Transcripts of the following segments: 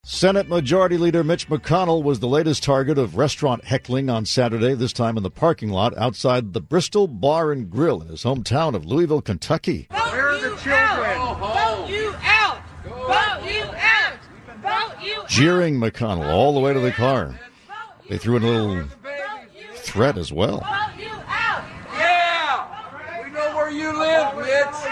Senate Majority Leader Mitch McConnell was the latest target of restaurant heckling on Saturday, this time in the parking lot outside the Bristol Bar and Grill in his hometown of Louisville, Kentucky. Where are the children? Vote you out! Vote you out! Vote you out! Jeering McConnell all the way to the car. They threw in a little threat as well. Vote you out! Yeah! We know where you live, Mitch!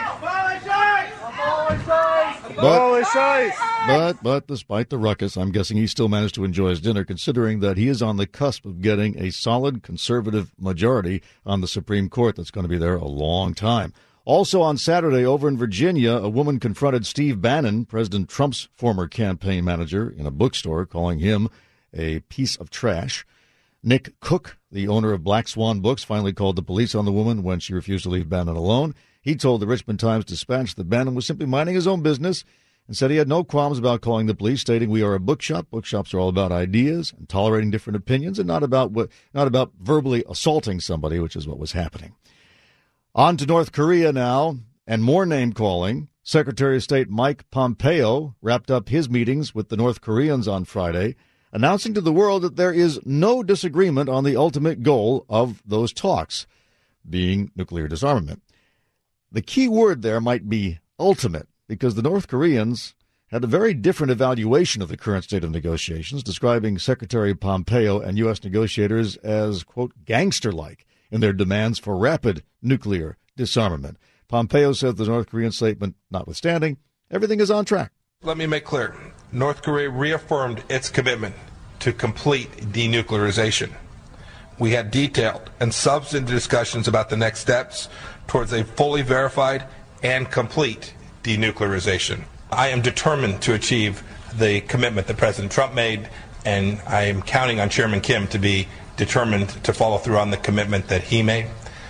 But despite the ruckus, I'm guessing he still managed to enjoy his dinner, considering that he is on the cusp of getting a solid conservative majority on the Supreme Court that's going to be there a long time. Also on Saturday, over in Virginia, a woman confronted Steve Bannon, President Trump's former campaign manager, in a bookstore, calling him a piece of trash. Nick Cook, the owner of Black Swan Books, finally called the police on the woman when she refused to leave Bannon alone. He told the Richmond Times-Dispatch that Bannon was simply minding his own business and said he had no qualms about calling the police, stating, "We are a bookshop. Bookshops are all about ideas and tolerating different opinions, and not about verbally assaulting somebody," which is what was happening. On to North Korea now, and more name-calling. Secretary of State Mike Pompeo wrapped up his meetings with the North Koreans on Friday, announcing to the world that there is no disagreement on the ultimate goal of those talks, being nuclear disarmament. The key word there might be ultimate, because the North Koreans had a very different evaluation of the current state of negotiations, describing Secretary Pompeo and U.S. negotiators as, quote, gangster-like in their demands for rapid nuclear disarmament. Pompeo said the North Korean statement notwithstanding, everything is on track. Let me make clear. North Korea reaffirmed its commitment to complete denuclearization. We had detailed and substantive discussions about the next steps towards a fully verified and complete denuclearization. I am determined to achieve the commitment that President Trump made, and I am counting on Chairman Kim to be determined to follow through on the commitment that he made.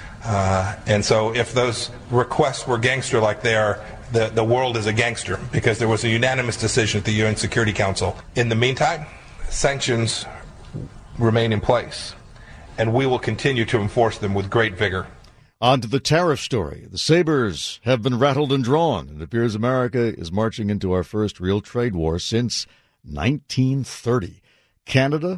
And so if those requests were gangster-like they are, the world is a gangster, because there was a unanimous decision at the UN Security Council. In the meantime, sanctions remain in place, and we will continue to enforce them with great vigor. On to the tariff story. The sabers have been rattled and drawn. It appears America is marching into our first real trade war since 1930. Canada,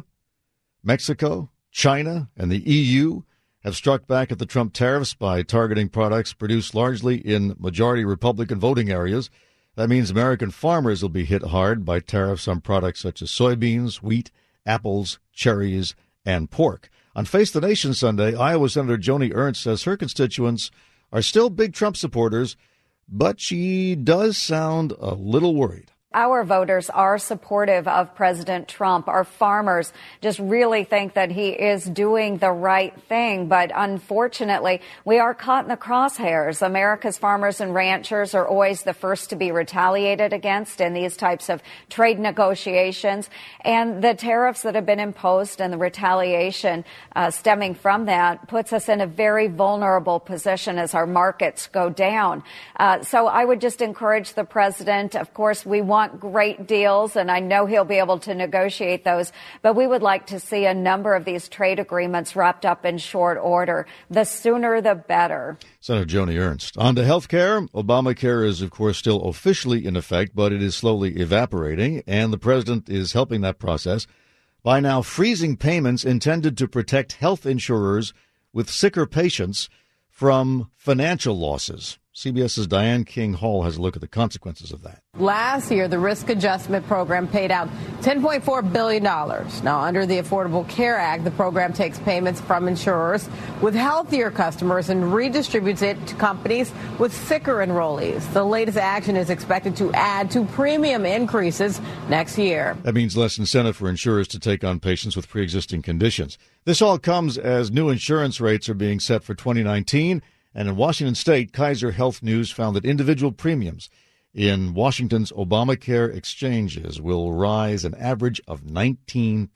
Mexico, China, and the EU have struck back at the Trump tariffs by targeting products produced largely in majority Republican voting areas. That means American farmers will be hit hard by tariffs on products such as soybeans, wheat, apples, cherries, and pork. On Face the Nation Sunday, Iowa Senator Joni Ernst says her constituents are still big Trump supporters, but she does sound a little worried. Our voters are supportive of President Trump. Our farmers just really think that he is doing the right thing. But unfortunately, we are caught in the crosshairs. America's farmers and ranchers are always the first to be retaliated against in these types of trade negotiations. And the tariffs that have been imposed and the retaliation stemming from that puts us in a very vulnerable position as our markets go down. So I would just encourage the president. Of course, we want great deals, and I know he'll be able to negotiate those, but we would like to see a number of these trade agreements wrapped up in short order. The sooner, the better. Senator Joni Ernst. On to health care. Obamacare is, of course, still officially in effect, but it is slowly evaporating, and the president is helping that process by now freezing payments intended to protect health insurers with sicker patients from financial losses. CBS's Diane King Hall has a look at the consequences of that. Last year, the Risk Adjustment Program paid out $10.4 billion. Now, under the Affordable Care Act, the program takes payments from insurers with healthier customers and redistributes it to companies with sicker enrollees. The latest action is expected to add to premium increases next year. That means less incentive for insurers to take on patients with pre-existing conditions. This all comes as new insurance rates are being set for 2019. And in Washington State, Kaiser Health News found that individual premiums in Washington's Obamacare exchanges will rise an average of 19%.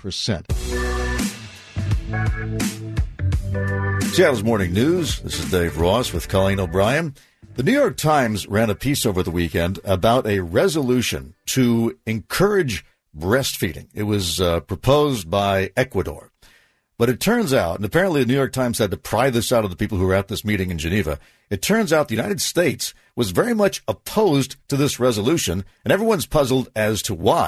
Seattle's Morning News. This is Dave Ross with Colleen O'Brien. The New York Times ran a piece over the weekend about a resolution to encourage breastfeeding. It was proposed by Ecuador. But it turns out, and apparently the New York Times had to pry this out of the people who were at this meeting in Geneva, it turns out the United States was very much opposed to this resolution, and everyone's puzzled as to why.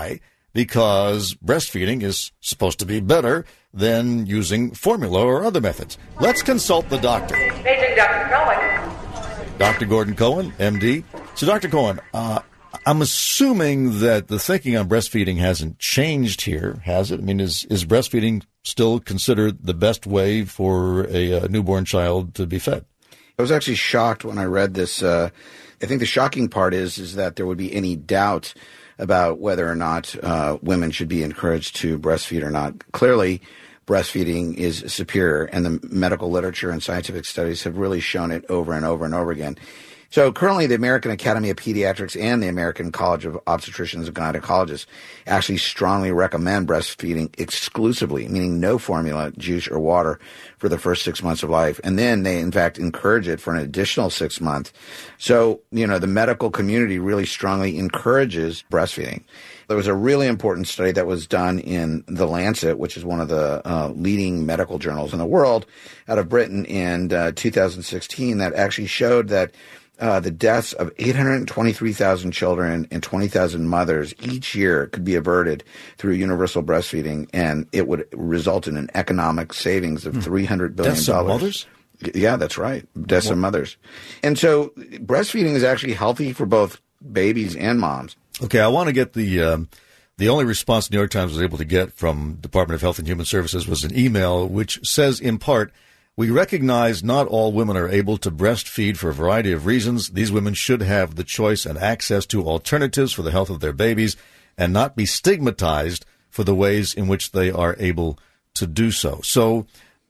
because breastfeeding is supposed to be better than using formula or other methods. Let's consult the doctor. Paging Dr. Cohen. Dr. Gordon Cohen, MD. So, Dr. Cohen, I'm assuming that the thinking on breastfeeding hasn't changed here, has it? I mean, is breastfeeding still considered the best way for a newborn child to be fed? I was actually shocked when I read this. I think the shocking part is that there would be any doubt about whether or not women should be encouraged to breastfeed or not. Clearly, breastfeeding is superior, and the medical literature and scientific studies have really shown it over and over and over again. So currently the American Academy of Pediatrics and the American College of Obstetricians and Gynecologists actually strongly recommend breastfeeding exclusively, meaning no formula, juice, or water for the first 6 months of life. And then they, in fact, encourage it for an additional 6 months. So, the medical community really strongly encourages breastfeeding. There was a really important study that was done in The Lancet, which is one of the leading medical journals in the world, out of Britain in 2016 that actually showed that the deaths of 823,000 children and 20,000 mothers each year could be averted through universal breastfeeding, and it would result in an economic savings of $300 billion. Deaths of mothers? Yeah, that's right. Deaths of mothers. And so breastfeeding is actually healthy for both babies and moms. Okay, I want to get the only response the New York Times was able to get from Department of Health and Human Services was an email which says, in part, "We recognize not all women are able to breastfeed for a variety of reasons. These women should have the choice and access to alternatives for the health of their babies and not be stigmatized for the ways in which they are able to do so." So,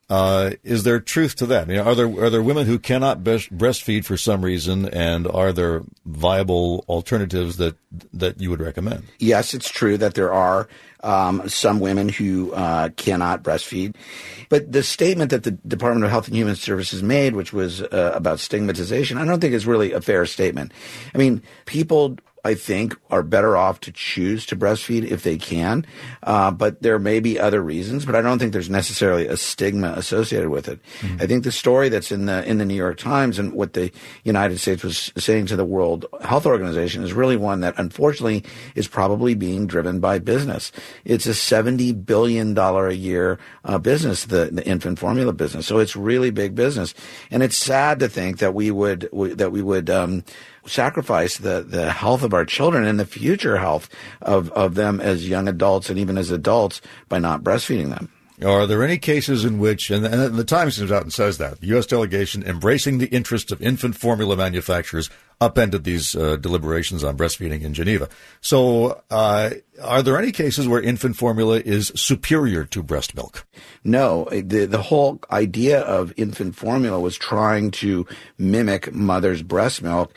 is there truth to that? I mean, are there women who cannot breastfeed for some reason, and are there viable alternatives that you would recommend? Yes, it's true that there are some women who cannot breastfeed. But the statement that the Department of Health and Human Services made, which was about stigmatization, I don't think is really a fair statement. I mean, people, I think, are better off to choose to breastfeed if they can. But there may be other reasons, but I don't think there's necessarily a stigma associated with it. Mm-hmm. I think the story that's in the New York Times and what the United States was saying to the World Health Organization is really one that unfortunately is probably being driven by business. It's a $70 billion a year business, the infant formula business. So it's really big business. And it's sad to think that we would sacrifice the health of our children and the future health of them as young adults and even as adults by not breastfeeding them. Are there any cases in which, and the Times comes out and says that, the U.S. delegation embracing the interests of infant formula manufacturers upended these deliberations on breastfeeding in Geneva. So are there any cases where infant formula is superior to breast milk? No. The whole idea of infant formula was trying to mimic mother's breast milk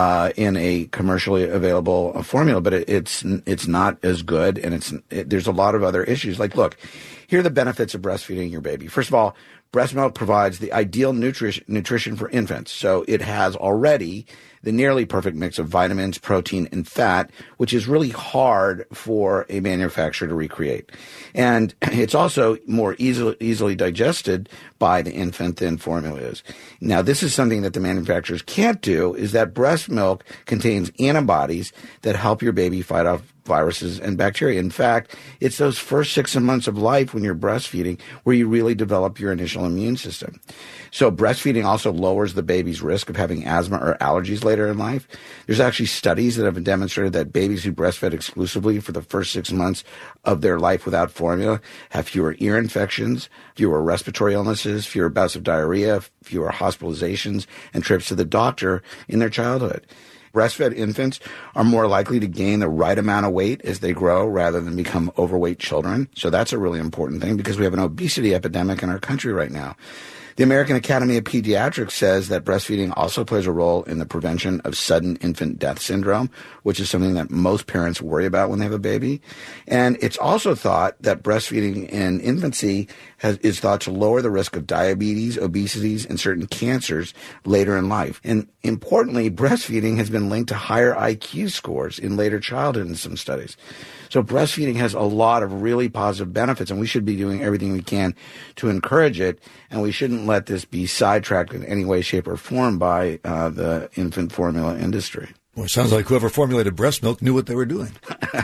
in a commercially available formula, but it's not as good, and there's a lot of other issues. Like, look, here are the benefits of breastfeeding your baby. First of all, breast milk provides the ideal nutrition for infants. So it has already the nearly perfect mix of vitamins, protein, and fat, which is really hard for a manufacturer to recreate. And it's also more easily digested by the infant than formula is. Now, this is something that the manufacturers can't do, is that breast milk contains antibodies that help your baby fight off viruses and bacteria. In fact, it's those first 6 months of life when you're breastfeeding where you really develop your initial immune system. So breastfeeding also lowers the baby's risk of having asthma or allergies later in life. There's actually studies that have demonstrated that babies who breastfed exclusively for the first 6 months of their life without formula have fewer ear infections, fewer respiratory illnesses, fewer bouts of diarrhea, fewer hospitalizations, and trips to the doctor in their childhood. Breastfed infants are more likely to gain the right amount of weight as they grow rather than become overweight children. So that's a really important thing because we have an obesity epidemic in our country right now. The American Academy of Pediatrics says that breastfeeding also plays a role in the prevention of sudden infant death syndrome, which is something that most parents worry about when they have a baby. And it's also thought that breastfeeding in infancy is thought to lower the risk of diabetes, obesity, and certain cancers later in life. And importantly, breastfeeding has been linked to higher IQ scores in later childhood in some studies. So breastfeeding has a lot of really positive benefits, and we should be doing everything we can to encourage it, and we shouldn't let this be sidetracked in any way, shape, or form by the infant formula industry. Well, it sounds like whoever formulated breast milk knew what they were doing.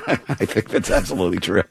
I think that's absolutely true.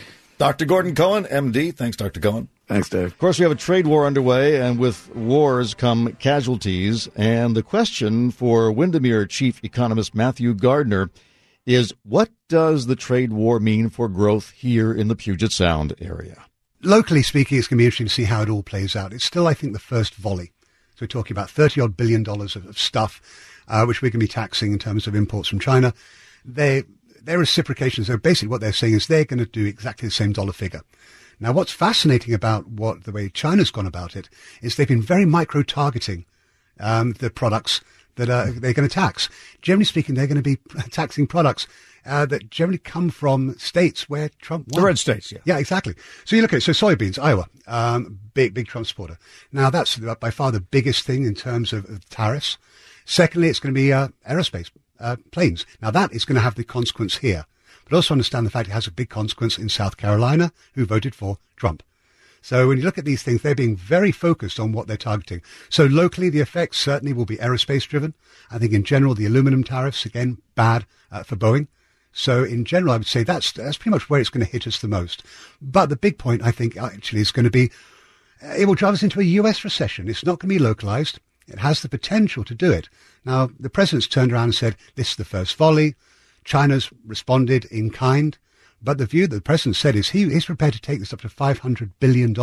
Dr. Gordon Cohen, MD. Thanks, Dr. Cohen. Thanks, Dave. Of course, we have a trade war underway, and with wars come casualties. And the question for Windermere Chief Economist Matthew Gardner is, what does the trade war mean for growth here in the Puget Sound area? Locally speaking, it's going to be interesting to see how it all plays out. It's still, I think, the first volley. So we're talking about $30-odd billion of stuff, which we're going to be taxing in terms of imports from China. Their reciprocation, so basically what they're saying is they're going to do exactly the same dollar figure. Now, what's fascinating about the way China's gone about it is they've been very micro-targeting the products that they're going to tax. Generally speaking, they're going to be taxing products that generally come from states where Trump won. The red states, yeah. Yeah, exactly. So you look at it. So soybeans, Iowa, big Trump supporter. Now, that's by far the biggest thing in terms of tariffs. Secondly, it's going to be aerospace, planes. Now, that is going to have the consequence here. But also understand the fact it has a big consequence in South Carolina, who voted for Trump. So when you look at these things, they're being very focused on what they're targeting. So locally, the effects certainly will be aerospace driven. I think in general, the aluminum tariffs, again, bad for Boeing. So in general, I would say that's pretty much where it's going to hit us the most. But the big point, I think, actually is going to be, it will drive us into a US recession. It's not going to be localized. It has the potential to do it. Now, the president's turned around and said, this is the first volley. China's responded in kind. But the view that the president said is he's prepared to take this up to $500 billion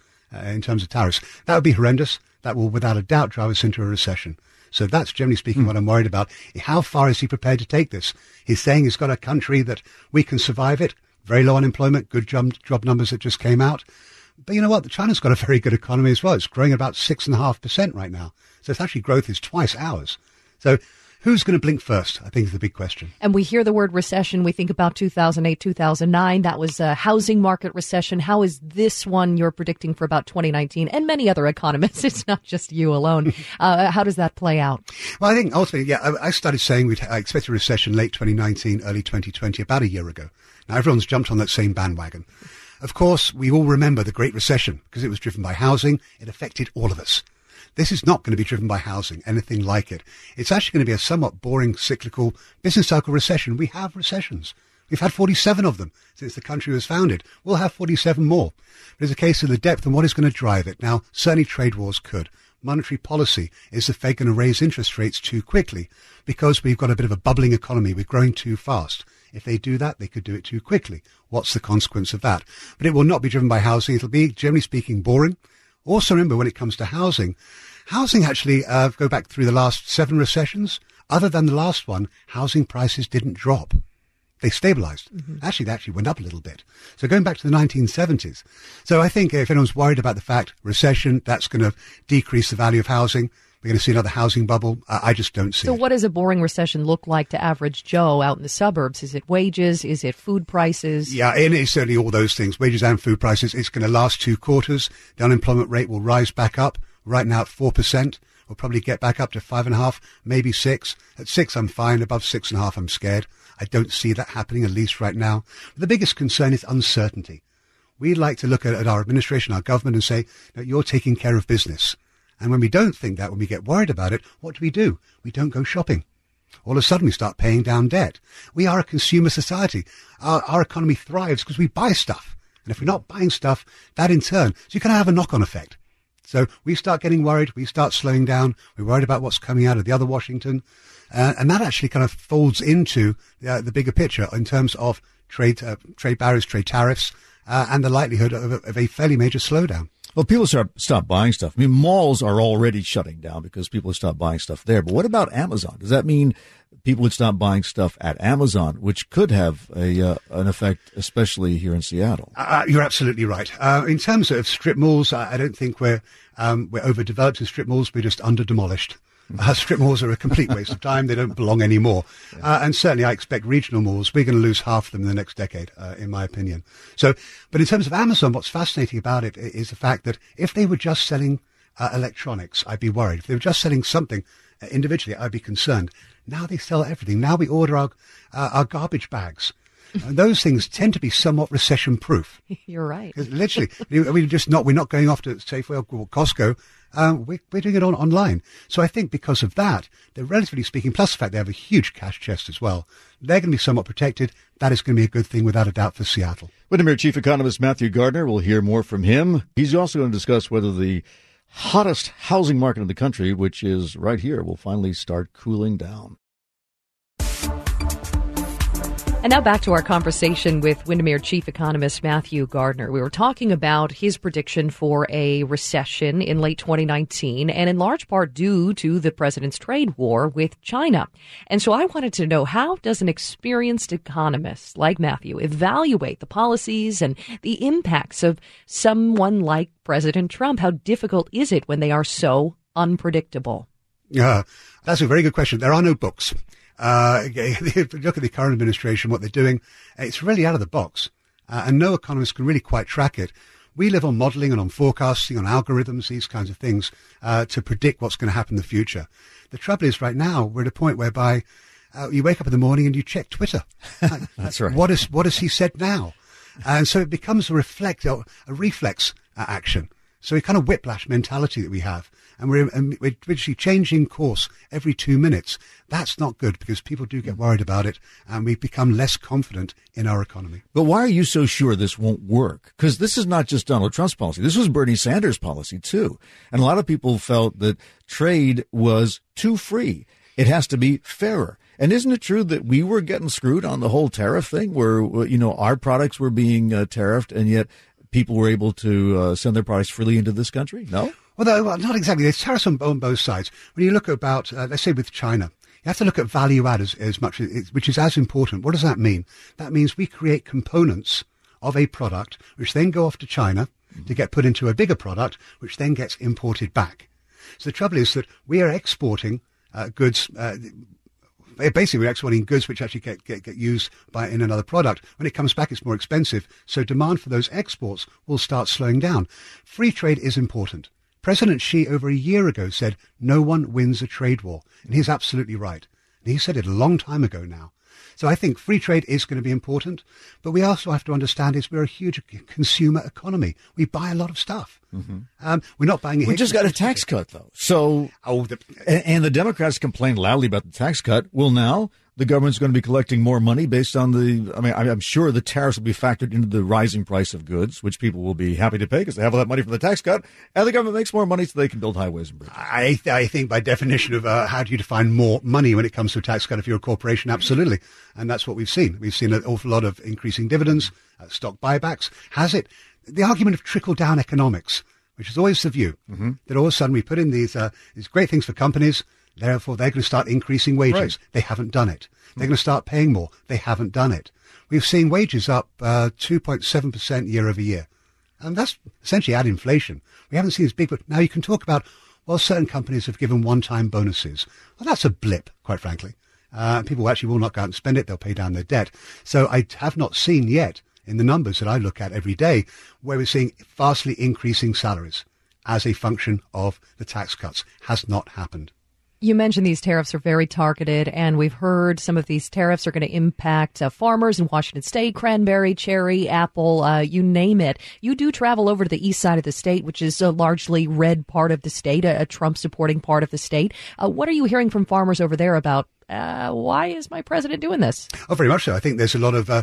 in terms of tariffs. That would be horrendous. That will, without a doubt, drive us into a recession. So that's, generally speaking, what I'm worried about. How far is he prepared to take this? He's saying he's got a country that we can survive it. Very low unemployment, good job numbers that just came out. But you know what? China's got a very good economy as well. It's growing at about 6.5% right now. So it's actually growth is twice ours. So who's going to blink first, I think, is the big question. And we hear the word recession. We think about 2008, 2009. That was a housing market recession. How is this one you're predicting for about 2019? And many other economists. It's not just you alone. How does that play out? Well, I think ultimately, I started saying I expect a recession late 2019, early 2020, about a year ago. Now, everyone's jumped on that same bandwagon. Of course, we all remember the Great Recession because it was driven by housing. It affected all of us. This is not going to be driven by housing, anything like it. It's actually going to be a somewhat boring, cyclical business cycle recession. We have recessions. We've had 47 of them since the country was founded. We'll have 47 more. But it's a case of the depth and what is going to drive it. Now, certainly trade wars could. Monetary policy. Is the Fed going to raise interest rates too quickly? Because we've got a bit of a bubbling economy. We're growing too fast. If they do that, they could do it too quickly. What's the consequence of that? But it will not be driven by housing. It'll be, generally speaking, boring. Also remember, when it comes to housing actually, go back through the last 7 recessions. Other than the last one, housing prices didn't drop. They stabilized. Actually, they actually went up a little bit. So going back to the 1970s. So I think if anyone's worried about the fact recession, that's going to decrease the value of housing. We're going to see another housing bubble. I just don't see it. So what does a boring recession look like to average Joe out in the suburbs? Is it wages? Is it food prices? Yeah, and it's certainly all those things, wages and food prices. It's going to last 2 quarters. The unemployment rate will rise back up. Right now at 4%. We'll probably get back up to 5.5%, maybe 6%. At 6%, I'm fine. Above 6.5%, I'm scared. I don't see that happening, at least right now. But the biggest concern is uncertainty. We like to look at our administration, our government, and say, no, you're taking care of business. And when we don't think that, when we get worried about it, what do? We don't go shopping. All of a sudden, we start paying down debt. We are a consumer society. Our economy thrives because we buy stuff. And if we're not buying stuff, that in turn, so you kind of have a knock-on effect. So we start getting worried. We start slowing down. We're worried about what's coming out of the other Washington. And that actually kind of folds into the bigger picture in terms of trade barriers, trade tariffs, and the likelihood of a fairly major slowdown. Well, people stop buying stuff. I mean, malls are already shutting down because people have stopped buying stuff there. But what about Amazon? Does that mean people would stop buying stuff at Amazon, which could have an effect, especially here in Seattle? You're absolutely right. In terms of strip malls, I don't think we're overdeveloped in strip malls. We're just under-demolished. Strip malls are a complete waste of time. They don't belong anymore. And certainly I expect regional malls, we're going to lose half of them in the next decade, in my opinion. So, but in terms of Amazon, what's fascinating about it is the fact that if they were just selling electronics, I'd be worried. If they were just selling something individually, I'd be concerned. Now they sell everything. Now we order our garbage bags. And those things tend to be somewhat recession-proof. You're right. Literally, we're not going off to Safeway or Costco we're doing it online. So I think because of that, they're relatively speaking, plus the fact they have a huge cash chest as well, they're going to be somewhat protected. That is going to be a good thing without a doubt for Seattle. Windermere Chief Economist Matthew Gardner, we'll hear more from him. He's also going to discuss whether the hottest housing market in the country, which is right here, will finally start cooling down. And now back to our conversation with Windermere Chief Economist Matthew Gardner. We were talking about his prediction for a recession in late 2019, and in large part due to the president's trade war with China. And so I wanted to know, how does an experienced economist like Matthew evaluate the policies and the impacts of someone like President Trump? How difficult is it when they are so unpredictable? That's a very good question. There are no books. If you look at the current administration, what they're doing, it's really out of the box, and no economist can really quite track it. We live on modelling and on forecasting, on algorithms, these kinds of things, to predict what's going to happen in the future. The trouble is, right now, we're at a point whereby you wake up in the morning and you check Twitter. That's right. What has he said now? And so it becomes a reflex action. So a kind of whiplash mentality that we have. And we're literally changing course every 2 minutes. That's not good, because people do get worried about it, and we become less confident in our economy. But why are you so sure this won't work? Because this is not just Donald Trump's policy. This was Bernie Sanders' policy, too. And a lot of people felt that trade was too free. It has to be fairer. And isn't it true that we were getting screwed on the whole tariff thing, where, you know, our products were being tariffed, and yet people were able to send their products freely into this country? No? Well, not exactly. There's tariffs on both sides. When you look about, let's say with China, you have to look at value add as much, which is as important. What does that mean? That means we create components of a product, which then go off to China to get put into a bigger product, which then gets imported back. So the trouble is that we are exporting goods. Basically, we're exporting goods which actually get used in another product. When it comes back, it's more expensive. So demand for those exports will start slowing down. Free trade is important. President Xi over a year ago said, no one wins a trade war. And he's absolutely right. And he said it a long time ago now. So I think free trade is going to be important. But we also have to understand is we're a huge consumer economy. We buy a lot of stuff. Mm-hmm. We're not buying. We just got a tax cut, though. So, and the Democrats complained loudly about the tax cut. Well, now the government's going to be collecting more money based on I'm sure the tariffs will be factored into the rising price of goods, which people will be happy to pay because they have all that money from the tax cut, and the government makes more money so they can build highways and bridges. I think by definition of how do you define more money when it comes to a tax cut if you're a corporation? Absolutely. And that's what we've seen. We've seen an awful lot of increasing dividends, stock buybacks. Has it? The argument of trickle-down economics, which is always the view, that all of a sudden we put in these great things for companies, therefore they're going to start increasing wages. Right. They haven't done it. They're going to start paying more. They haven't done it. We've seen wages up 2.7% year over year. And that's essentially at inflation. We haven't seen this big, but now you can talk about, well, certain companies have given one-time bonuses. Well, that's a blip, quite frankly. People actually will not go out and spend it. They'll pay down their debt. So I have not seen yet in the numbers that I look at every day where we're seeing vastly increasing salaries as a function of the tax cuts. Has not happened. You mentioned these tariffs are very targeted, and we've heard some of these tariffs are going to impact farmers in Washington State, cranberry, cherry, apple, you name it. You do travel over to the east side of the state, which is a largely red part of the state, a Trump-supporting part of the state. What are you hearing from farmers over there about why is my president doing this? Oh, very much so. I think there's a lot of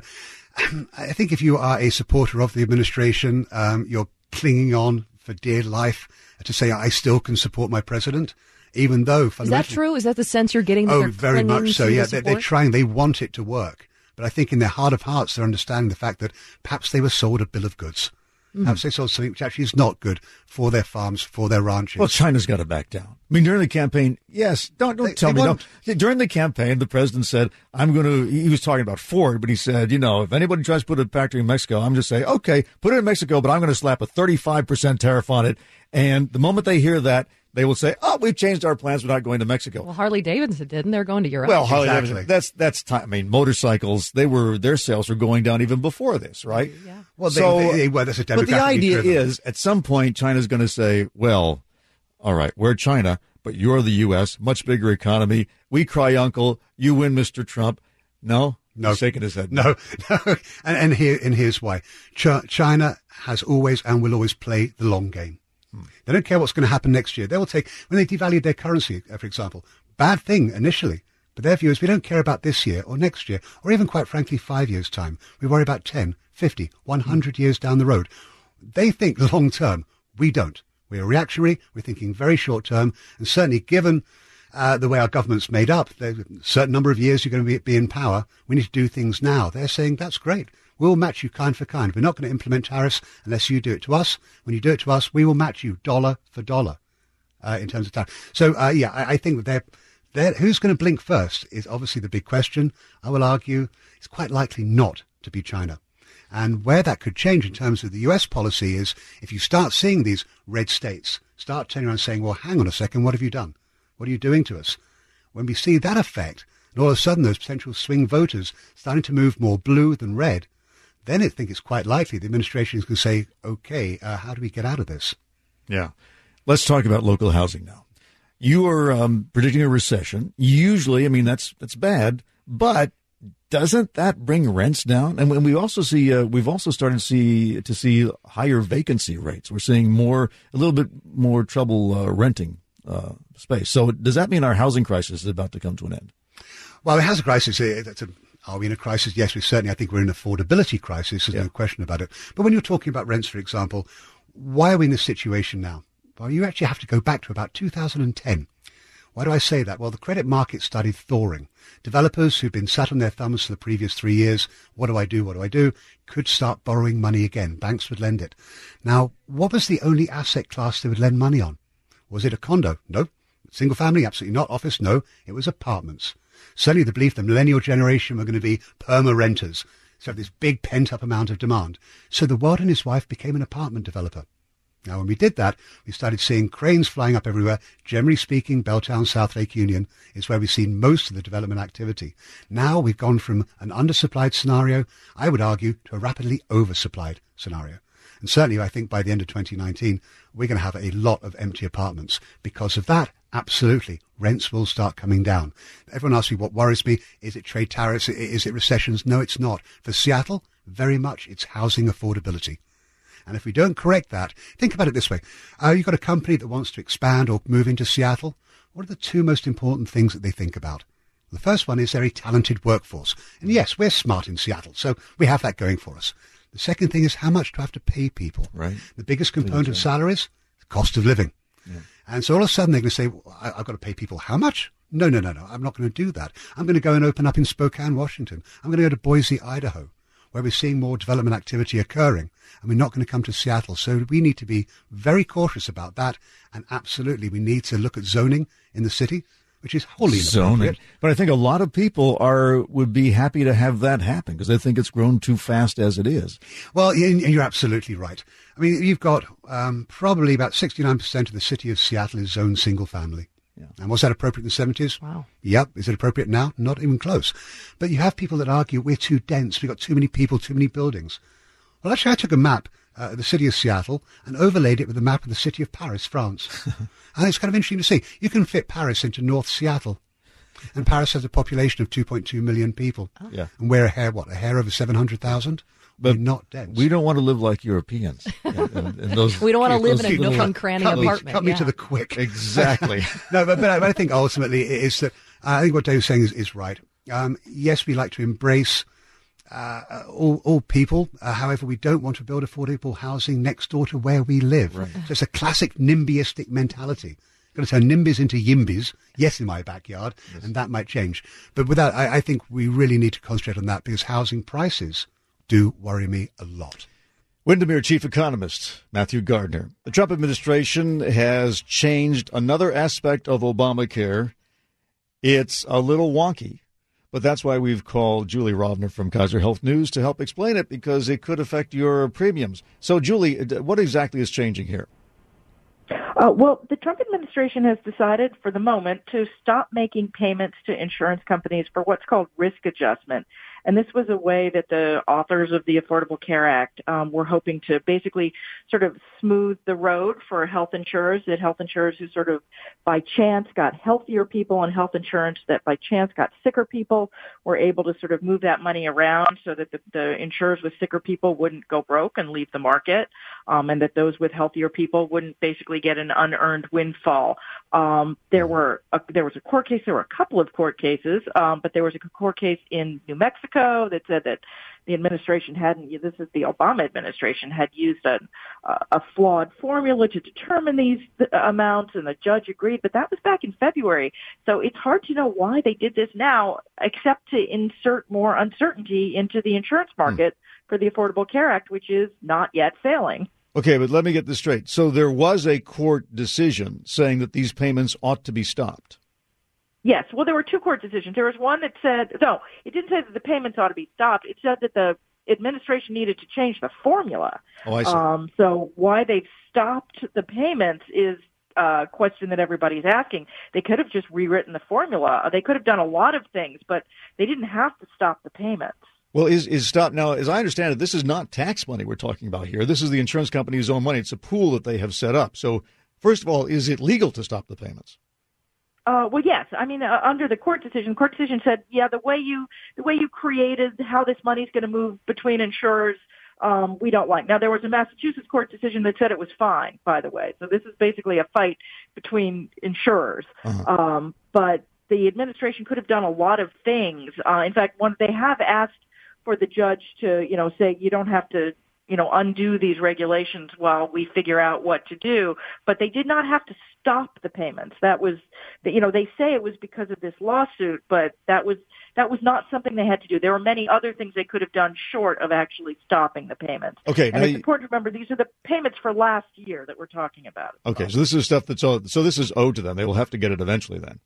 I think if you are a supporter of the administration, you're clinging on for dear life to say, I still can support my president, even though fundamentally... Is that true? Is that the sense you're getting? That very much so, yeah. They're trying, they want it to work. But I think in their heart of hearts, they're understanding the fact that perhaps they were sold a bill of goods. Perhaps they sold something which actually is not good for their farms, for their ranches. Well, China's got to back down. I mean, during the campaign, yes, don't tell me. No. During the campaign, the president said, he was talking about Ford, but he said, if anybody tries to put a factory in Mexico, I'm just saying, okay, put it in Mexico, but I'm going to slap a 35% tariff on it. And the moment they hear that, they will say, oh, we've changed our plans. We're not going to Mexico. Well, Harley-Davidson didn't. They're going to Europe. Well, Harley-Davidson, that's time. I mean, motorcycles, their sales were going down even before this, right? Yeah. Well, that's a demographic. But the idea is, at some point, China's going to say, well, all right, we're China, but you're the U.S., much bigger economy. We cry uncle. You win, Mr. Trump. No? No. He's shaking his head. No. And here's why. China has always and will always play the long game. They don't care what's going to happen next year. They will take, when they devalued their currency, for example, bad thing initially. But their view is we don't care about this year or next year, or even quite frankly 5 years' time. We worry about 10, 50, 100 years down the road. They think long term. We don't. We're reactionary. We're thinking very short term. And certainly given the way our government's made up, there's a certain number of years you're going to be in power. We need to do things now. They're saying that's great. We'll match you kind for kind. We're not going to implement tariffs unless you do it to us. When you do it to us, we will match you dollar for dollar in terms of tariff. So, I think that who's going to blink first is obviously the big question. I will argue it's quite likely not to be China. And where that could change in terms of the US policy is if you start seeing these red states start turning around and saying, well, hang on a second, what have you done? What are you doing to us? When we see that effect, and all of a sudden those potential swing voters starting to move more blue than red, then I think it's quite likely the administration is going to say, okay, how do we get out of this? Yeah. Let's talk about local housing now. You are predicting a recession. Usually, I mean, that's bad, but doesn't that bring rents down? And when we also see, we've also started to see higher vacancy rates. We're seeing a little bit more trouble renting space. So does that mean our housing crisis is about to come to an end? Well, it has a crisis. Are we in a crisis? Yes, I think we're in an affordability crisis. There's no question about it. But when you're talking about rents, for example, why are we in this situation now? Well, you actually have to go back to about 2010. Why do I say that? Well, the credit market started thawing. Developers who've been sat on their thumbs for the previous 3 years, what do I do, could start borrowing money again. Banks would lend it. Now, what was the only asset class they would lend money on? Was it a condo? No. Single family? Absolutely not. Office? No. It was apartments. Certainly the belief the millennial generation were going to be perma-renters. So this big pent-up amount of demand. So the Ward and his wife became an apartment developer. Now, when we did that, we started seeing cranes flying up everywhere. Generally speaking, Belltown, South Lake Union is where we've seen most of the development activity. Now we've gone from an undersupplied scenario, I would argue, to a rapidly oversupplied scenario. And certainly, I think by the end of 2019, we're going to have a lot of empty apartments. Because of that, absolutely, rents will start coming down. Everyone asks me what worries me. Is it trade tariffs? Is it recessions? No, it's not. For Seattle, very much it's housing affordability. And if we don't correct that, think about it this way. You've got a company that wants to expand or move into Seattle. What are the two most important things that they think about? The first one is they're a talented workforce. And yes, we're smart in Seattle, so we have that going for us. The second thing is how much do I have to pay people? Right. The biggest component of salaries, the cost of living. Yeah. And so all of a sudden they're going to say, well, I've got to pay people how much? No. I'm not going to do that. I'm going to go and open up in Spokane, Washington. I'm going to go to Boise, Idaho, where we're seeing more development activity occurring, and we're not going to come to Seattle. So we need to be very cautious about that, and absolutely we need to look at zoning in the city, which is wholly inappropriate. But I think a lot of people would be happy to have that happen because they think it's grown too fast as it is. Well, you're absolutely right. I mean, you've got probably about 69% of the city of Seattle is zoned single family. Yeah. And was that appropriate in the 70s? Wow. Yep. Is it appropriate now? Not even close. But you have people that argue we're too dense. We've got too many people, too many buildings. Well, actually, I took a map of the city of Seattle and overlaid it with a map of the city of Paris, France. And it's kind of interesting to see. You can fit Paris into North Seattle. And Paris has a population of 2.2 million people. Oh. Yeah. And we're a hair over 700,000? But we're not dense. We don't want to live like Europeans. We don't want to live in a nook and cranny apartment. Cut me to the quick. Exactly. No, but I think ultimately it is that I think what Dave's saying is right. Yes, we like to embrace all people. However, we don't want to build affordable housing next door to where we live. Right. So it's a classic NIMBYistic mentality. Going to turn NIMBYs into YIMBYs, yes, in my backyard, yes. And that might change. But with that, I think we really need to concentrate on that because housing prices do worry me a lot. Windermere Chief Economist Matthew Gardner. The Trump administration has changed another aspect of Obamacare. It's a little wonky, but that's why we've called Julie Rovner from Kaiser Health News to help explain it because it could affect your premiums. So, Julie, what exactly is changing here? Well, the Trump administration has decided for the moment to stop making payments to insurance companies for what's called risk adjustment. And this was a way that the authors of the Affordable Care Act were hoping to basically sort of smooth the road for health insurers, that health insurers who sort of by chance got healthier people on health insurance, that by chance got sicker people, were able to sort of move that money around so that the insurers with sicker people wouldn't go broke and leave the market, and that those with healthier people wouldn't basically get an unearned windfall. There was a court case, there were a couple of court cases, but there was a court case in New Mexico that said that the administration this is the Obama administration, had used a flawed formula to determine these amounts, and the judge agreed, but that was back in February. So it's hard to know why they did this now, except to insert more uncertainty into the insurance market for the Affordable Care Act, which is not yet failing. Okay, but let me get this straight. So there was a court decision saying that these payments ought to be stopped. Yes. Well, there were two court decisions. There was one that said, no, it didn't say that the payments ought to be stopped. It said that the administration needed to change the formula. Oh, I see. So why they've stopped the payments is a question that everybody's asking. They could have just rewritten the formula. They could have done a lot of things, but they didn't have to stop the payments. Well, is stop now, as I understand it, this is not tax money we're talking about here. This is the insurance company's own money. It's a pool that they have set up. So, first of all, is it legal to stop the payments? Well, yes. I mean, under the court decision said, yeah, the way you created how this money is going to move between insurers, we don't like. Now, there was a Massachusetts court decision that said it was fine, by the way. So this is basically a fight between insurers. But the administration could have done a lot of things. In fact, they have asked for the judge to, say you don't have to, undo these regulations while we figure out what to do. But they did not have to stop the payments. That was, they say it was because of this lawsuit, but that was not something they had to do. There were many other things they could have done short of actually stopping the payments. Okay. And it's important to remember these are the payments for last year that we're talking about. Okay. So this is stuff that's owed. So this is owed to them. They will have to get it eventually then.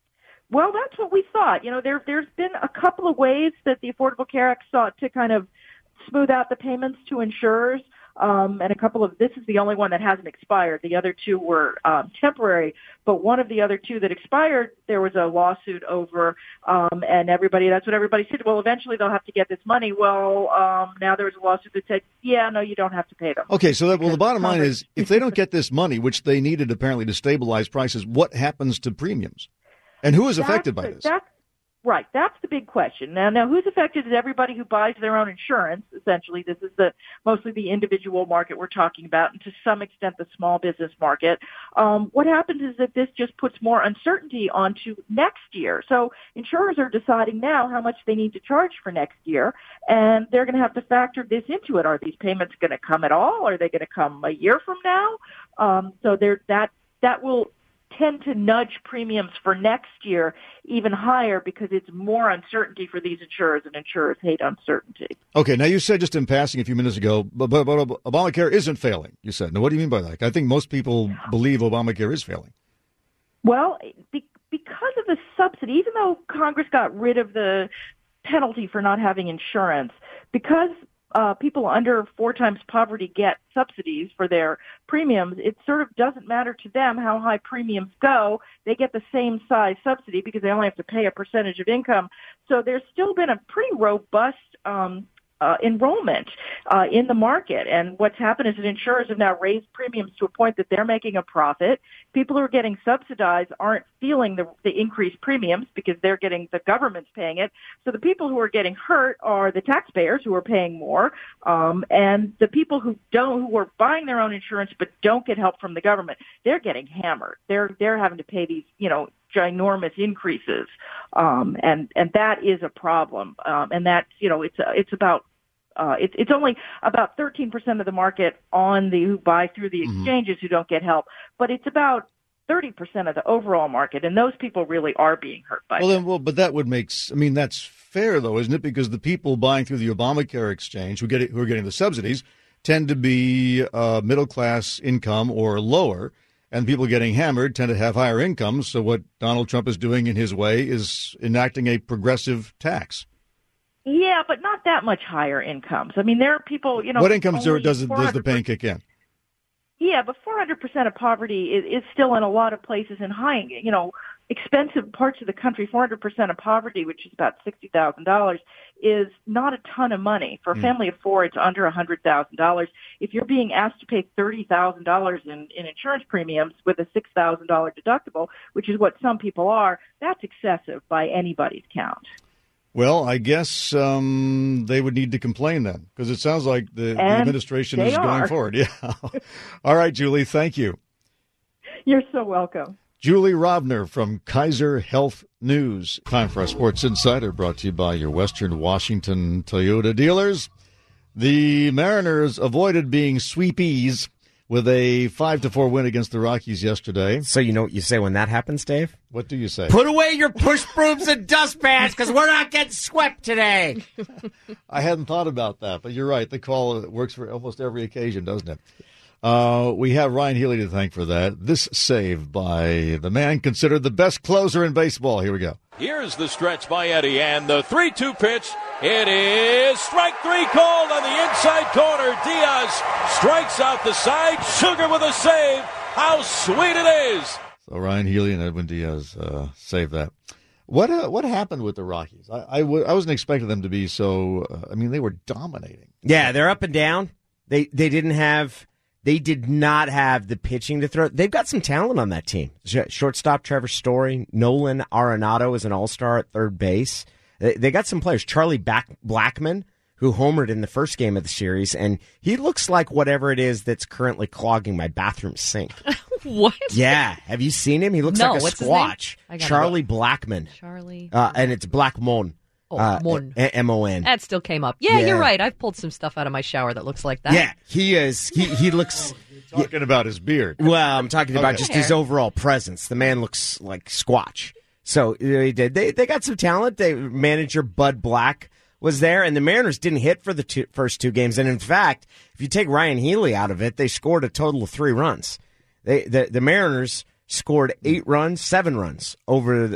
Well, that's what we thought. There's been a couple of ways that the Affordable Care Act sought to kind of smooth out the payments to insurers, and this is the only one that hasn't expired. The other two were temporary, but one of the other two that expired, there was a lawsuit over, and that's what everybody said. Well, eventually they'll have to get this money. Well, now there's a lawsuit that said, yeah, no, you don't have to pay them. Okay, so the bottom line is, if they don't get this money, which they needed apparently to stabilize prices, what happens to premiums? And who is affected by this? Right. That's the big question. Now, who's affected is everybody who buys their own insurance. Essentially, this is mostly the individual market we're talking about, and to some extent the small business market. What happens is that this just puts more uncertainty onto next year. So insurers are deciding now how much they need to charge for next year, and they're going to have to factor this into it. Are these payments going to come at all? Are they going to come a year from now? So that will tend to nudge premiums for next year even higher because it's more uncertainty for these insurers, and insurers hate uncertainty. Okay, now you said just in passing a few minutes ago, but Obamacare isn't failing, you said. Now, what do you mean by that? I think most people believe Obamacare is failing. Well, because of the subsidy, even though Congress got rid of the penalty for not having insurance, because people under 4 times poverty get subsidies for their premiums, it sort of doesn't matter to them how high premiums go. They get the same size subsidy because they only have to pay a percentage of income. So there's still been a pretty robust enrollment in the market. And what's happened is that insurers have now raised premiums to a point that they're making a profit. People who are getting subsidized aren't feeling the increased premiums because the government's paying it. So the people who are getting hurt are the taxpayers who are paying more, and the people who are buying their own insurance but don't get help from the government, they're getting hammered. They're having to pay these, ginormous increases, and that is a problem. And that's, it's only about 13% of the market who buy through the exchanges who don't get help, but it's about 30% of the overall market, and those people really are being hurt by it. But that would that's fair though, isn't it? Because the people buying through the Obamacare exchange who are getting the subsidies tend to be middle class income or lower. And people getting hammered tend to have higher incomes. So what Donald Trump is doing in his way is enacting a progressive tax. Yeah, but not that much higher incomes. I mean, there are people, What incomes does the pain kick in? Yeah, but 400% of poverty is still in a lot of places in high, expensive parts of the country, 400% of poverty, which is about $60,000, is not a ton of money. For a family of four, it's under $100,000. If you're being asked to pay $30,000 in insurance premiums with a $6,000 deductible, which is what some people are, that's excessive by anybody's count. Well, I guess they would need to complain then, because it sounds like the administration is going forward. Yeah. All right, Julie, thank you. You're so welcome. Julie Rovner from Kaiser Health News. Time for our Sports Insider, brought to you by your Western Washington Toyota dealers. The Mariners avoided being sweepies with a 5-4 win against the Rockies yesterday. So you know what you say when that happens, Dave? What do you say? Put away your push brooms and dustpans, because we're not getting swept today. I hadn't thought about that, but you're right. The call works for almost every occasion, doesn't it? We have Ryan Healy to thank for that. This save by the man considered the best closer in baseball. Here we go. Here's the stretch by Eddie, and the 3-2 pitch. It is strike three called on the inside corner. Diaz strikes out the side. Sugar with a save. How sweet it is. So Ryan Healy and Edwin Diaz saved that. What happened with the Rockies? I wasn't expecting them to be so. They were dominating. Yeah, they're up and down. They did not have the pitching to throw. They've got some talent on that team. Shortstop Trevor Story, Nolan Arenado is an all-star at third base. They got some players. Charlie Blackmon, who homered in the first game of the series, and he looks like whatever it is that's currently clogging my bathroom sink. What? Yeah. Have you seen him? He looks like a squatch. Charlie Blackmon. Charlie. And it's Blackmon. Mon. M-O-N. That still came up. Yeah, you're right. I've pulled some stuff out of my shower that looks like that. Yeah, he is. He looks... You're talking about his beard. Well, I'm talking about just his overall presence. The man looks like Squatch. So he did. They got some talent. Manager Bud Black was there, and the Mariners didn't hit for the first two games. And in fact, if you take Ryan Healy out of it, they scored a total of 3 runs. The Mariners scored 7 runs over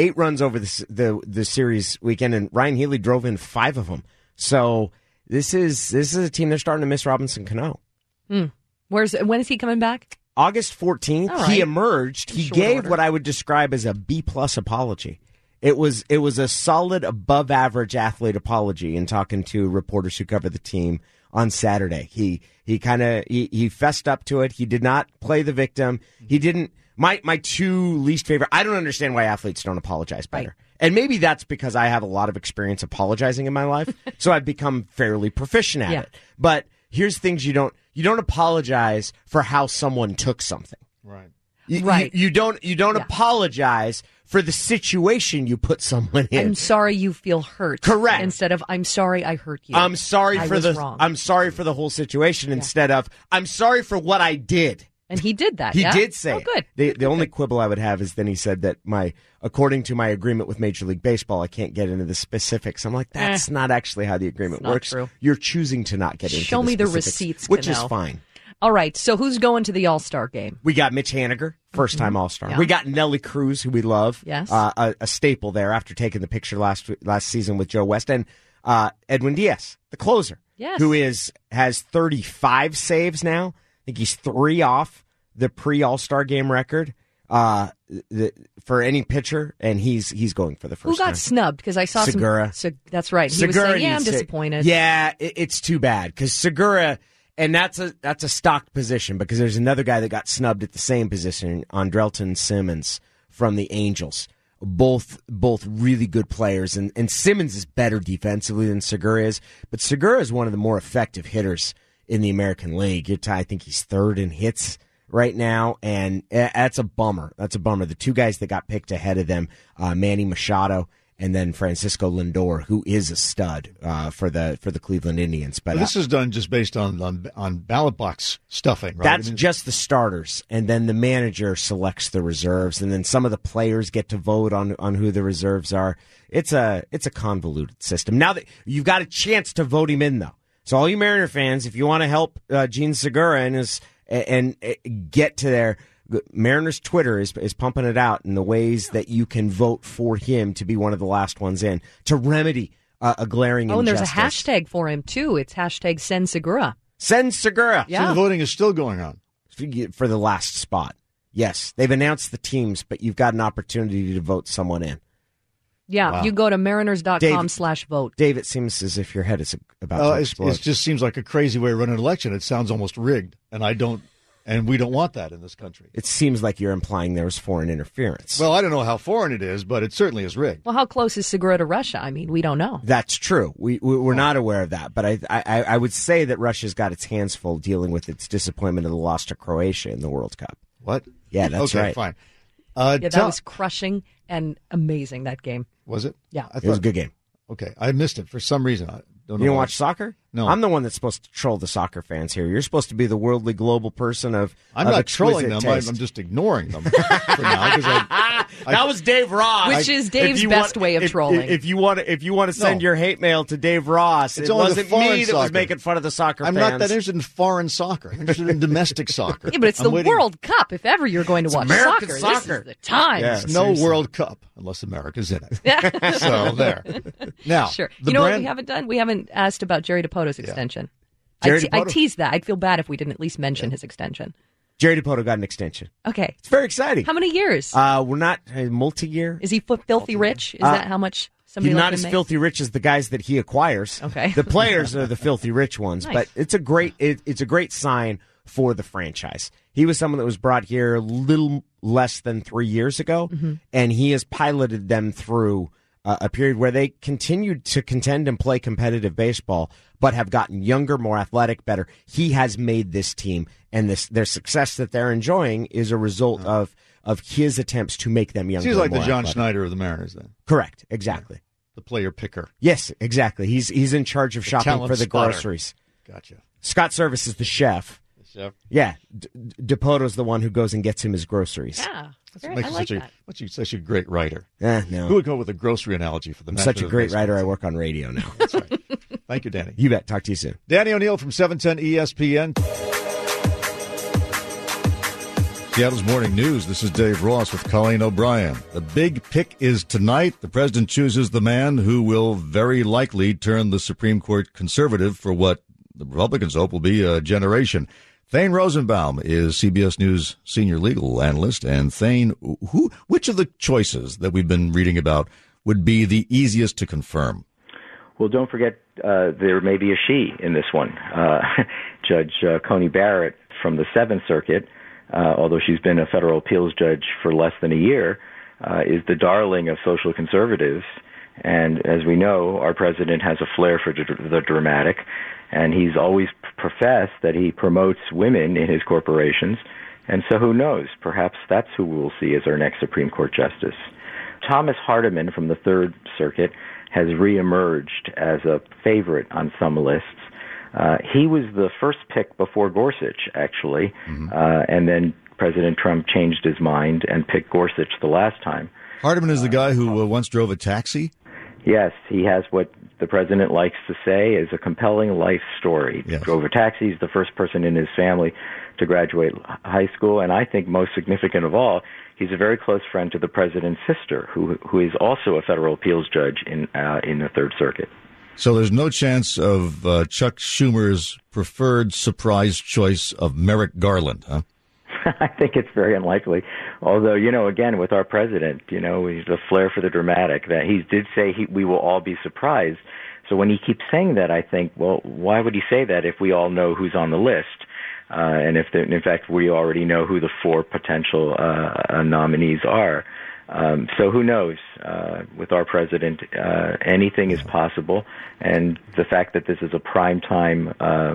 the series weekend, and Ryan Healy drove in 5 of them. So this is a team they're starting to miss Robinson Cano. When is he coming back? August 14th. Right. He emerged. He gave what I would describe as a B+ apology. It was a solid above average athlete apology in talking to reporters who cover the team on Saturday. He fessed up to it. He did not play the victim. He didn't. My two least favorite. I don't understand why athletes don't apologize better. Right. And maybe that's because I have a lot of experience apologizing in my life, so I've become fairly proficient at it. But here's things you don't apologize for how someone took something. Right. You don't apologize for the situation you put someone in. I'm sorry you feel hurt. Correct. Instead of I'm sorry I hurt you. I'm sorry for the whole situation instead of I'm sorry for what I did. And he did that. He did say good. The only quibble I would have is then he said that according to my agreement with Major League Baseball, I can't get into the specifics. I'm like, that's not actually how the agreement works. True. You're choosing to not get into Show me the receipts, which is fine. All right, so who's going to the All-Star game? We got Mitch Haniger, first-time All-Star. Yeah. We got Nelly Cruz, who we love. Yes. A staple there after taking the picture last season with Joe West. And Edwin Diaz, the closer, who has 35 saves now. I think he's 3 off the pre-All-Star game record for any pitcher, and he's going for the first time. Who got snubbed? Because I saw Segura. That's right. He was saying, I'm disappointed. Yeah, it's too bad, because Segura... And that's a stocked position, because there's another guy that got snubbed at the same position, Andrelton Simmons from the Angels. Both really good players, and Simmons is better defensively than Segura is, but Segura is one of the more effective hitters in the American League. I think he's 3rd in hits right now, and that's a bummer. The two guys that got picked ahead of them, Manny Machado and then Francisco Lindor, who is a stud for the Cleveland Indians. But this is done just based on ballot box stuffing, right? That's just the starters, and then the manager selects the reserves, and then some of the players get to vote on who the reserves are. It's a convoluted system. Now that you've got a chance to vote him in, though, so all you Mariner fans, if you want to help Gene Segura and get to there. Mariners Twitter is pumping it out in the ways that you can vote for him to be one of the last ones in to remedy a glaring injustice. And there's a hashtag for him, too. It's hashtag Send Segura. Send Segura. Yeah. So the voting is still going on. For the last spot. Yes, they've announced the teams, but you've got an opportunity to vote someone in. Yeah, Wow. you go to mariners.com/vote. Dave, it seems as if your head is about to explode. It just seems like a crazy way to run an election. It sounds almost rigged, and we don't want that in this country. It seems like you're implying there was foreign interference. Well, I don't know how foreign it is, but it certainly is rigged. Well, how close is Segura to Russia? I mean, we don't know. That's true. We're not aware of that, but I would say that Russia's got its hands full dealing with its disappointment of the loss to Croatia in the World Cup. What? Yeah, that's okay, right. Fine. That was crushing and amazing, that game. Was it? Yeah. It was a good game. Okay, I missed it for some reason. I don't know. You don't watch soccer? No. I'm the one that's supposed to troll the soccer fans here. You're supposed to be the worldly global person of I'm of not trolling exquisite them. taste. I'm just ignoring them for now. That was Dave Ross, Which is Dave's best way of trolling. If you want to send your hate mail to Dave Ross, It's it only the wasn't foreign me that was soccer. making fun of the soccer I'm fans. not that interested in foreign soccer. I'm interested in domestic soccer. Yeah, but it's I'm the waiting- World Cup. If ever you're going to watch American this soccer. is the time. Yeah. There's no seriously. World Cup unless America's in it. So there. Now, Sure. the You know what brand- we haven't done? We haven't asked about Jerry DePoto's extension. Jerry I DePoto? teased that. I'd feel bad if we didn't at least mention his extension. Jerry DePoto got an extension. Okay. It's very exciting. How many years? We're not multi-year. Is he filthy rich? Is that how much somebody He's like not him as makes? filthy rich as the guys that he acquires. Okay. The players are the filthy rich ones, Nice. but it's a great sign for the franchise. He was someone that was brought here a little less than 3 years ago, and he has piloted them through a period where they continued to contend and play competitive baseball, but have gotten younger, more athletic, better. He has made this team, and their success that they're enjoying is a result of his attempts to make them younger. Seems and like the more John athletic. Schneider of the Mariners, then. Correct, exactly. The player picker. Yes, exactly. He's in charge of shopping talent for the spotter. groceries. Gotcha. Scott Service is the chef. Chef. Yeah, DePoto's the one who goes and gets him his groceries. Yeah. That I makes you like such that. makes you such a great writer. No. Who would go with a grocery analogy for the I'm match such a of great baseball? writer. I work on radio now. That's right. Thank you, Danny. You bet. Talk to you soon. Danny O'Neill from 710 ESPN. Seattle's Morning News. This is Dave Ross with Colleen O'Brien. The big pick is tonight. The president chooses the man who will very likely turn the Supreme Court conservative for what the Republicans hope will be a generation. Thane Rosenbaum is CBS News senior legal analyst. And Thane, which of the choices that we've been reading about would be the easiest to confirm? Well, don't forget there may be a she in this one. Judge Coney Barrett from the Seventh Circuit, although she's been a federal appeals judge for less than a year, is the darling of social conservatives. And as we know, our president has a flair for the dramatic, and he's always professed that he promotes women in his corporations. And so who knows? Perhaps that's who we'll see as our next Supreme Court justice. Thomas Hardiman from the Third Circuit has reemerged as a favorite on some lists. He was the first pick before Gorsuch, actually, and then President Trump changed his mind and picked Gorsuch the last time. Hardiman is the guy who once drove a taxi? Yes, he has what the president likes to say is a compelling life story. Yes. Drove a taxi. He's the first person in his family to graduate high school, and I think most significant of all, he's a very close friend to the president's sister, who is also a federal appeals judge in the Third Circuit. So there's no chance of Chuck Schumer's preferred surprise choice of Merrick Garland, huh? I think it's very unlikely. Although, again, with our president, he's a flair for the dramatic. That he did say we will all be surprised. So when he keeps saying that, I think, well, why would he say that if we all know who's on the list? And in fact, we already know who the four potential nominees are. So who knows? With our president, anything is possible. And the fact that this is a primetime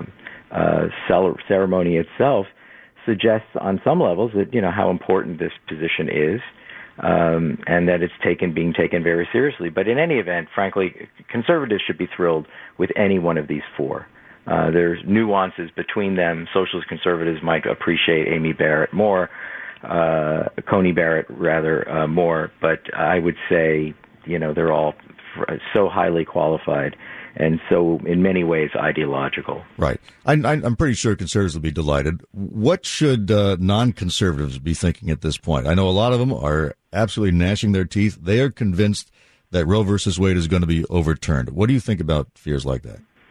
ceremony itself suggests on some levels that, how important this position is, and that it's being taken very seriously. But in any event, frankly, conservatives should be thrilled with any one of these four. There's nuances between them. Socialist conservatives might appreciate Amy Barrett more, Coney Barrett rather more, but I would say, they're all so highly qualified and so in many ways ideological. Right. I'm pretty sure conservatives will be delighted. What should non-conservatives be thinking at this point? I know a lot of them are absolutely gnashing their teeth. They are convinced that Roe versus Wade is going to be overturned. What do you think about fears like that?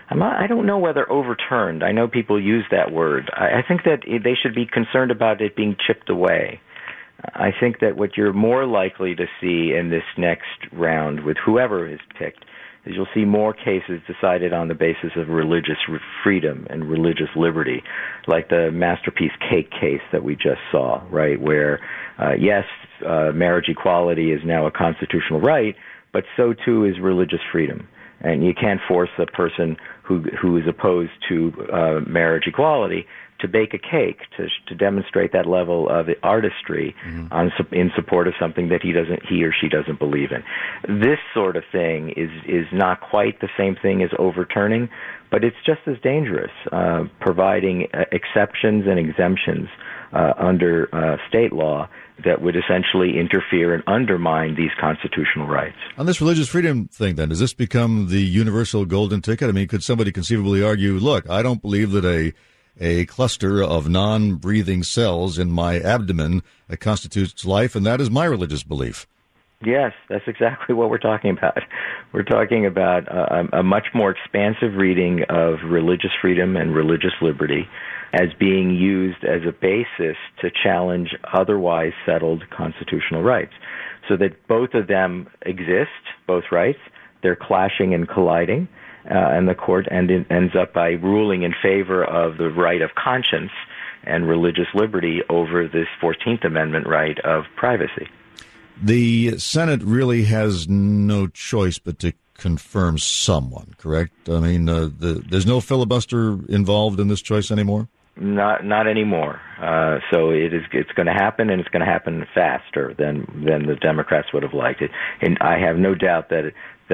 I don't know whether overturned. I know people use that word. I think that they should be concerned about it being chipped away. I think that what you're more likely to see in this next round with whoever is picked is you'll see more cases decided on the basis of religious freedom and religious liberty, like the Masterpiece Cake case that we just saw, right, where, yes, marriage equality is now a constitutional right, but so too is religious freedom. And you can't force a person who is opposed to marriage equality to bake a cake to demonstrate that level of artistry in support of something that he or she doesn't believe in. This sort of thing is not quite the same thing as overturning, but it's just as dangerous, providing exceptions and exemptions under state law that would essentially interfere and undermine these constitutional rights. On this religious freedom thing, then, does this become the universal golden ticket? I mean, could somebody conceivably argue, look, I don't believe that a cluster of non-breathing cells in my abdomen constitutes life, and that is my religious belief? Yes, that's exactly what we're talking about. We're talking about a much more expansive reading of religious freedom and religious liberty as being used as a basis to challenge otherwise settled constitutional rights. So that both of them exist, both rights, they're clashing and colliding, and the court ends up by ruling in favor of the right of conscience and religious liberty over this 14th Amendment right of privacy. The Senate really has no choice but to confirm someone, correct? I mean, there's no filibuster involved in this choice anymore? Not anymore. So it's going to happen, and it's going to happen faster than the Democrats would have liked it. And I have no doubt that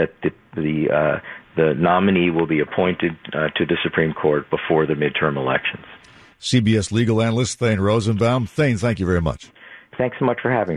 the nominee will be appointed to the Supreme Court before the midterm elections. CBS legal analyst Thane Rosenbaum. Thane, thank you very much. Thanks so much for having me.